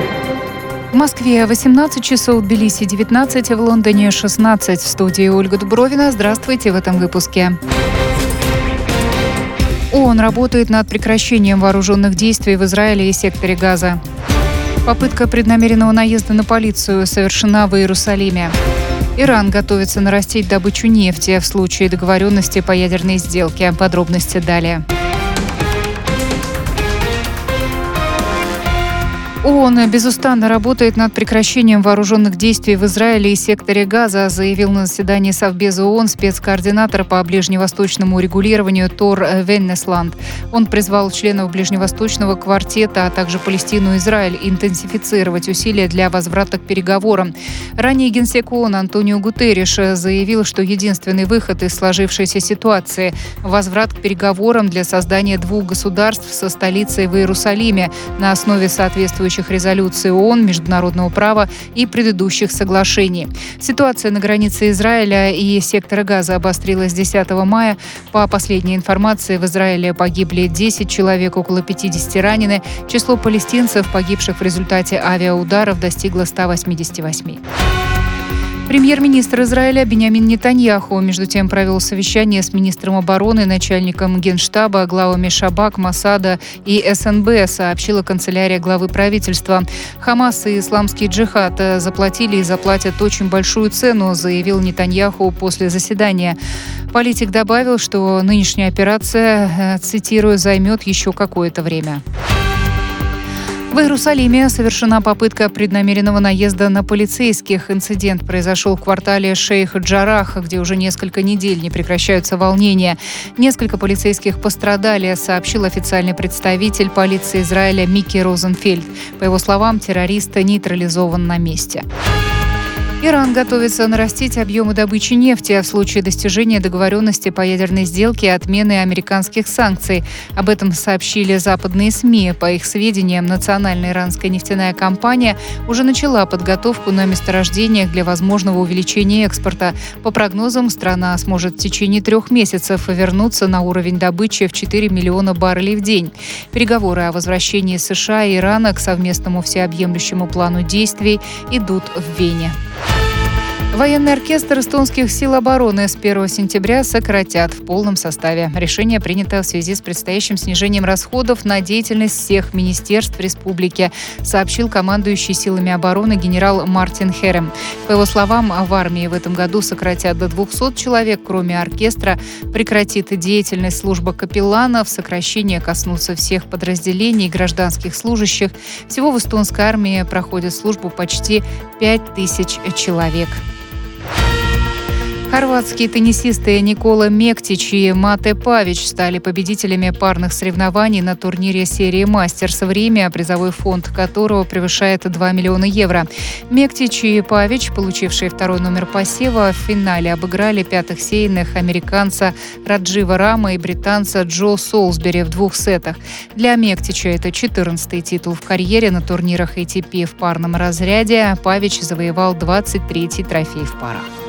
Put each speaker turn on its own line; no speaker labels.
В Москве 18 часов, в Тбилиси 19, в Лондоне 16. В студии Ольга Дубровина. Здравствуйте в этом выпуске. ООН работает над прекращением вооруженных действий в Израиле и секторе Газа. Попытка преднамеренного наезда на полицию совершена в Иерусалиме. Иран готовится нарастить добычу нефти в случае договоренности по ядерной сделке. Подробности далее. ООН безустанно работает над прекращением вооруженных действий в Израиле и секторе Газа, заявил на заседании Совбеза ООН спецкоординатор по ближневосточному урегулированию Тор Веннесланд. Он призвал членов ближневосточного квартета, а также Палестину и Израиль интенсифицировать усилия для возврата к переговорам. Ранее генсек ООН Антонио Гутерриш заявил, что единственный выход из сложившейся ситуации – возврат к переговорам для создания двух государств со столицей в Иерусалиме на основе соответствующих резолюций ООН, международного права и предыдущих соглашений. Ситуация на границе Израиля и сектора Газа обострилась 10 мая. По последней информации, в Израиле погибли 10 человек, около 50 ранены. Число палестинцев, погибших в результате авиаударов, достигло 188. Премьер-министр Израиля Биньямин Нетаньяху между тем провел совещание с министром обороны, начальником Генштаба, главами Шабак, Моссада и СНБ, сообщила канцелярия главы правительства. Хамас и исламский джихад заплатили и заплатят очень большую цену, заявил Нетаньяху после заседания. Политик добавил, что нынешняя операция, цитирую, займет еще какое-то время. В Иерусалиме совершена попытка преднамеренного наезда на полицейских. Инцидент произошел в квартале Шейх-Джарах, где уже несколько недель не прекращаются волнения. Несколько полицейских пострадали, сообщил официальный представитель полиции Израиля Микки Розенфельд. По его словам, террорист нейтрализован на месте. Иран готовится нарастить объемы добычи нефти в случае достижения договоренности по ядерной сделке и отмены американских санкций. Об этом сообщили западные СМИ. По их сведениям, национальная иранская нефтяная компания уже начала подготовку на месторождениях для возможного увеличения экспорта. По прогнозам, страна сможет в течение 3 месяцев вернуться на уровень добычи в 4 миллиона баррелей в день. Переговоры о возвращении США и Ирана к совместному всеобъемлющему плану действий идут в Вене. Военный оркестр эстонских сил обороны с 1 сентября сократят в полном составе. Решение принято в связи с предстоящим снижением расходов на деятельность всех министерств республики, сообщил командующий силами обороны генерал Мартин Херем. По его словам, в армии в этом году сократят до 200 человек, кроме оркестра. Прекратит деятельность служба капелланов, сокращения коснутся всех подразделений гражданских служащих. Всего в эстонской армии проходит службу почти 5000 человек. Хорватские теннисисты Никола Мектич и Мате Павич стали победителями парных соревнований на турнире серии «Мастерс», время, призовой фонд которого превышает 2 миллиона евро. Мектич и Павич, получившие 2-й номер посева, в финале обыграли 5-сеянных американца Раджива Рама и британца Джо Солсбери в 2 сетах. Для Мектича это 14-й титул в карьере на турнирах ATP в парном разряде. Павич завоевал 23-й трофей в парах.